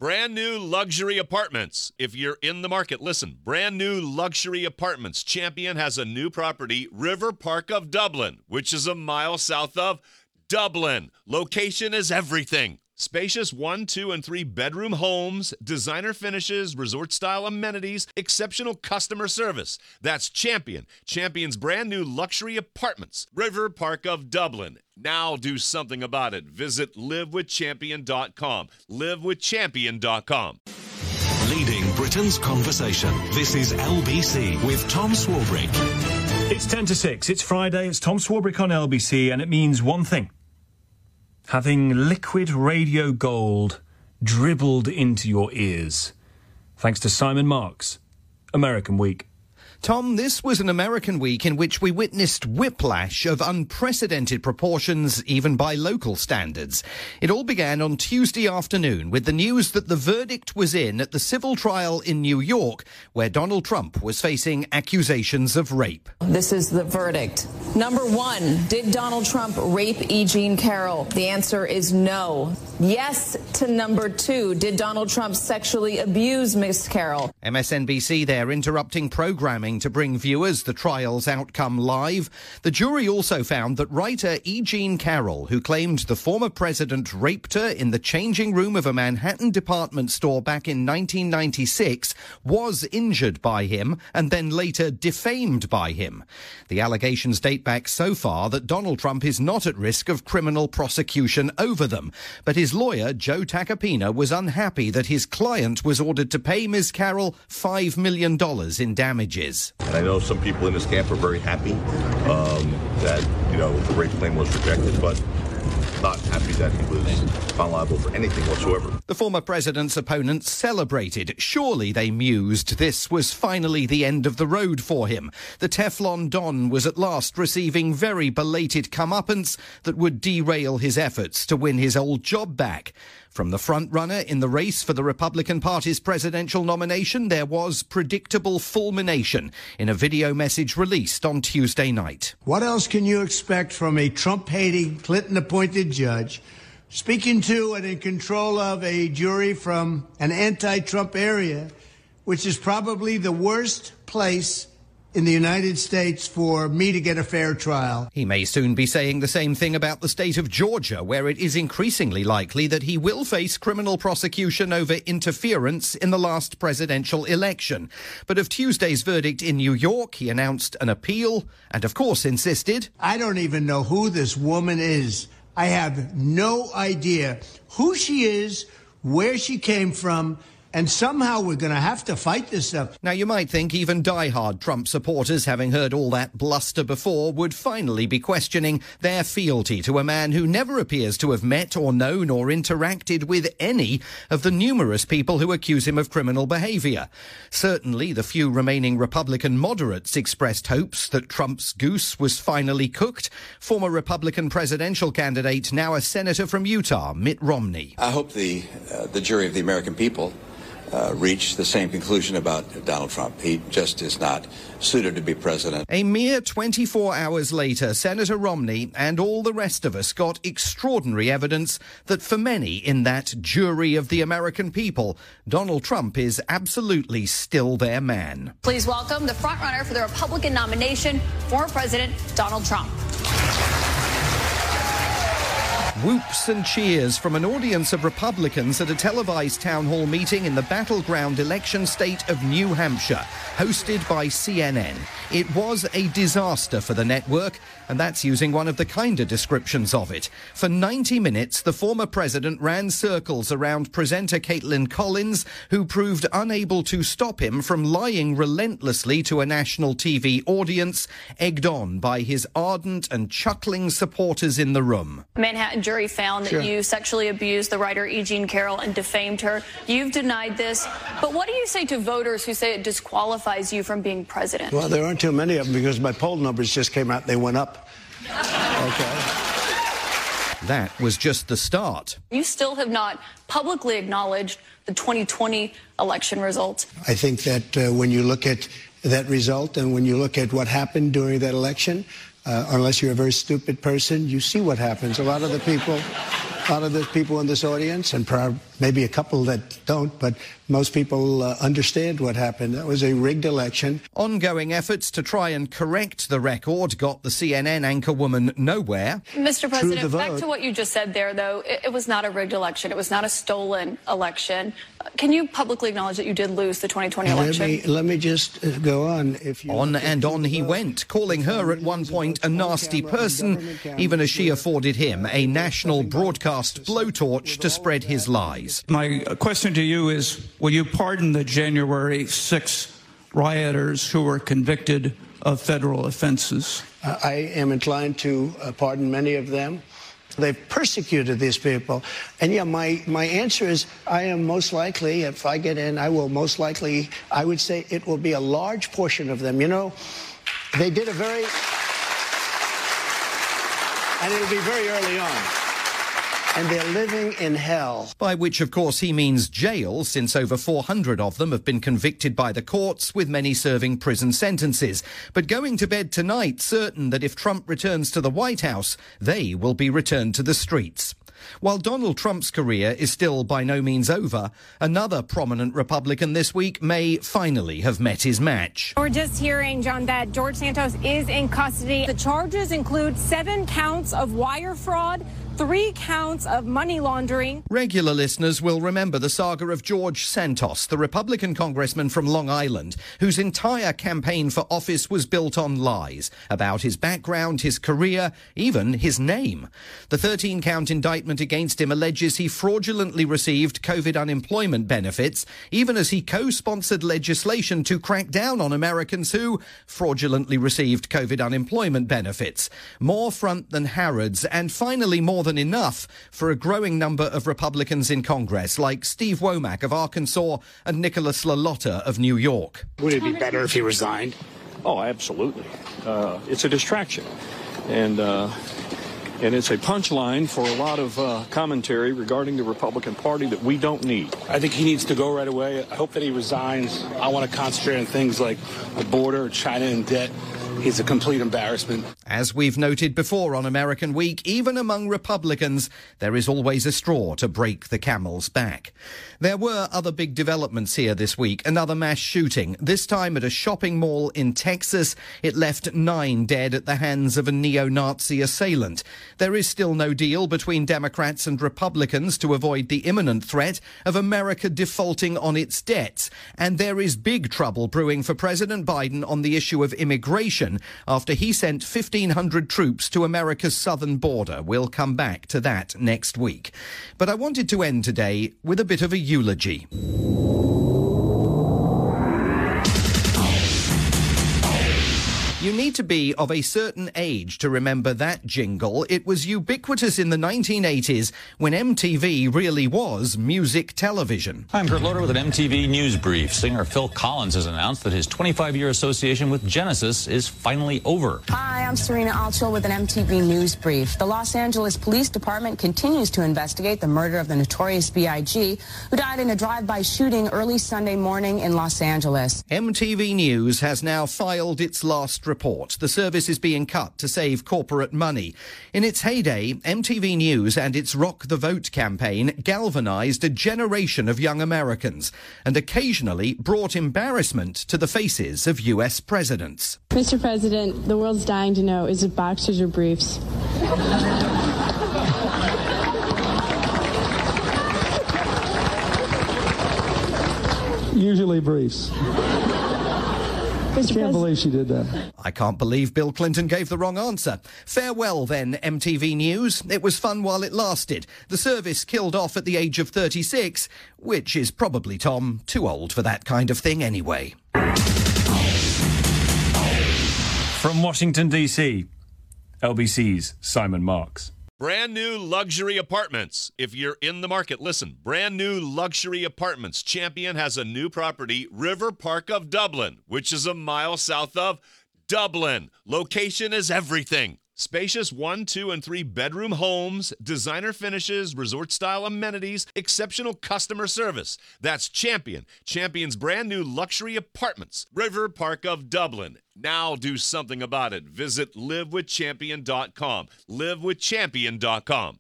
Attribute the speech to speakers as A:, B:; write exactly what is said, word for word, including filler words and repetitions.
A: Brand new luxury apartments. If you're in the market, listen. Brand new luxury apartments. Champion has a new property, River Park of Dublin, which is a mile south of Dublin. Location is everything. Spacious one, two, and three bedroom homes, designer finishes, resort-style amenities, exceptional customer service. That's Champion. Champion's brand new luxury apartments. River Park of Dublin. Now do something about it. Visit live with champion dot com. live with champion dot com.
B: Leading Britain's conversation. This is L B C with Tom Swarbrick.
C: It's ten to six. It's Friday. It's Tom Swarbrick on L B C, and it means one thing. Having liquid radio gold dribbled into your ears. Thanks to Simon Marks, American Week.
D: Tom, this was an American week in which we witnessed whiplash of unprecedented proportions, even by local standards. It all began on Tuesday afternoon with the news that the verdict was in at the civil trial in New York, where Donald Trump was facing accusations of rape.
E: This is the verdict. Number one, did Donald Trump rape E. Jean Carroll? The answer is no. Yes to number two, did Donald Trump sexually abuse Miss Carroll?
D: M S N B C there interrupting programming to bring viewers the trial's outcome live. The jury also found that writer E. Jean Carroll, who claimed the former president raped her in the changing room of a Manhattan department store back in nineteen ninety-six, was injured by him and then later defamed by him. The allegations date back so far that Donald Trump is not at risk of criminal prosecution over them. But his lawyer, Joe Tacopina, was unhappy that his client was ordered to pay Miz Carroll five million dollars in damages.
F: And I know some people in this camp are very happy um, that, you know, the rape claim was rejected, but not happy that he was found liable for anything whatsoever.
D: The former president's opponents celebrated. Surely, they mused, this was finally the end of the road for him. The Teflon Don was at last receiving very belated comeuppance that would derail his efforts to win his old job back. From the frontrunner in the race for the Republican Party's presidential nomination, there was predictable fulmination in a video message released on Tuesday night.
G: What else can you expect from a Trump-hating, Clinton-appointed judge speaking to and in control of a jury from an anti-Trump area, which is probably the worst place in the United States for me to get a fair trial?
D: He may soon be saying the same thing about the state of Georgia, where it is increasingly likely that he will face criminal prosecution over interference in the last presidential election. But of Tuesday's verdict in New York, he announced an appeal and, of course, insisted,
G: I don't even know who this woman is. I have no idea who she is, where she came from, and somehow we're going to have to fight this stuff.
D: Now, you might think even die-hard Trump supporters, having heard all that bluster before, would finally be questioning their fealty to a man who never appears to have met or known or interacted with any of the numerous people who accuse him of criminal behaviour. Certainly, the few remaining Republican moderates expressed hopes that Trump's goose was finally cooked. Former Republican presidential candidate, now a senator from Utah, Mitt Romney.
H: I hope the uh, the jury of the American people Uh, reach the same conclusion about Donald Trump. He just is not suited to be president.
D: A mere twenty-four hours later, Senator Romney and all the rest of us got extraordinary evidence that for many in that jury of the American people, Donald Trump is absolutely still their man.
I: Please welcome the frontrunner for the Republican nomination, former President Donald Trump.
D: Whoops and cheers from an audience of Republicans at a televised town hall meeting in the battleground election state of New Hampshire, hosted by C N N. It was a disaster for the network, and that's using one of the kinder descriptions of it. For ninety minutes, the former president ran circles around presenter Caitlin Collins, who proved unable to stop him from lying relentlessly to a national T V audience, egged on by his ardent and chuckling supporters in the room.
I: Manhattan jury found that sure. you sexually abused the writer E. Jean Carroll and defamed her. You've denied this, but what do you say to voters who say it disqualifies you from being president?
G: Well, there aren't too many of them because my poll numbers just came out. They went up. Okay.
D: That was just the start.
I: You still have not publicly acknowledged the twenty twenty election results.
G: I think that uh, when you look at that result and when you look at what happened during that election, uh, unless you're a very stupid person, you see what happens. A lot of the people, a lot of the people in this audience and prob- maybe a couple that don't, but most people uh, understand what happened. That was a rigged election.
D: Ongoing efforts to try and correct the record got the C N N anchorwoman nowhere.
I: Mister President, back to what you just said there, though, it, it was not a rigged election. It was not a stolen election. Uh, can you publicly acknowledge that you did lose the twenty twenty election?
G: Let me, let me just uh, go on. If you
D: on and on he went, calling her at one point a nasty person, even as she afforded him a national broadcast blowtorch to spread his lies.
J: My question to you is, will you pardon the January sixth rioters who were convicted of federal offenses?
G: Uh, I am inclined to uh, pardon many of them. They've persecuted these people. And yeah, my, my answer is I am most likely, if I get in, I will most likely, I would say it will be a large portion of them. You know, they did a very, and it'll be very early on. And they're living in hell.
D: By which, of course, he means jail, since over four hundred of them have been convicted by the courts, with many serving prison sentences. But going to bed tonight, certain that if Trump returns to the White House, they will be returned to the streets. While Donald Trump's career is still by no means over, another prominent Republican this week may finally have met his match.
K: We're just hearing, John, that George Santos is in custody. The charges include seven counts of wire fraud, three counts of money laundering.
D: Regular listeners will remember the saga of George Santos, the Republican congressman from Long Island, whose entire campaign for office was built on lies about his background, his career, even his name. The thirteen-count indictment against him alleges he fraudulently received COVID unemployment benefits, even as he co-sponsored legislation to crack down on Americans who fraudulently received COVID unemployment benefits. More front than Harrods, and finally more than enough for a growing number of Republicans in Congress, like Steve Womack of Arkansas and Nicholas LaLotta of New York.
L: Would it be better if he resigned?
M: Oh, absolutely. Uh, it's a distraction. And uh, and it's a punchline for a lot of uh, commentary regarding the Republican Party that we don't need.
L: I think he needs to go right away. I hope that he resigns. I want to concentrate on things like the border, China and debt. He's a complete embarrassment.
D: As we've noted before on American Week, even among Republicans, there is always a straw to break the camel's back. There were other big developments here this week. Another mass shooting, this time at a shopping mall in Texas. It left nine dead at the hands of a neo-Nazi assailant. There is still no deal between Democrats and Republicans to avoid the imminent threat of America defaulting on its debts. And there is big trouble brewing for President Biden on the issue of immigration after he sent fifteen hundred troops to America's southern border. We'll come back to that next week. But I wanted to end today with a bit of a eulogy. You need to be of a certain age to remember that jingle. It was ubiquitous in the nineteen eighties when M T V really was music television.
N: I'm Kurt Loder with an M T V News Brief. Singer Phil Collins has announced that his twenty-five-year association with Genesis is finally over.
O: Hi, I'm Serena Altschul with an M T V News Brief. The Los Angeles Police Department continues to investigate the murder of the notorious B I G, who died in a drive-by shooting early Sunday morning in Los Angeles.
D: M T V News has now filed its last report. The service is being cut to save corporate money. In its heyday, M T V News and its Rock the Vote campaign galvanized a generation of young Americans and occasionally brought embarrassment to the faces of U S presidents.
P: Mister President, the world's dying to know, is it boxers or briefs?
Q: Usually briefs. I can't believe she did that.
D: I can't believe Bill Clinton gave the wrong answer. Farewell then, M T V News. It was fun while it lasted. The service killed off at the age of thirty-six, which is probably, Tom, too old for that kind of thing anyway.
C: From Washington, D C, L B C's Simon Marks.
A: Brand new luxury apartments. If you're in the market, listen. Brand new luxury apartments. Champion has a new property, River Park of Dublin, which is a mile south of Dublin. Location is everything. Spacious one, two, and three bedroom homes, designer finishes, resort-style amenities, exceptional customer service. That's Champion. Champion's brand new luxury apartments, River Park of Dublin. Now do something about it. Visit live with champion dot com. live with champion dot com.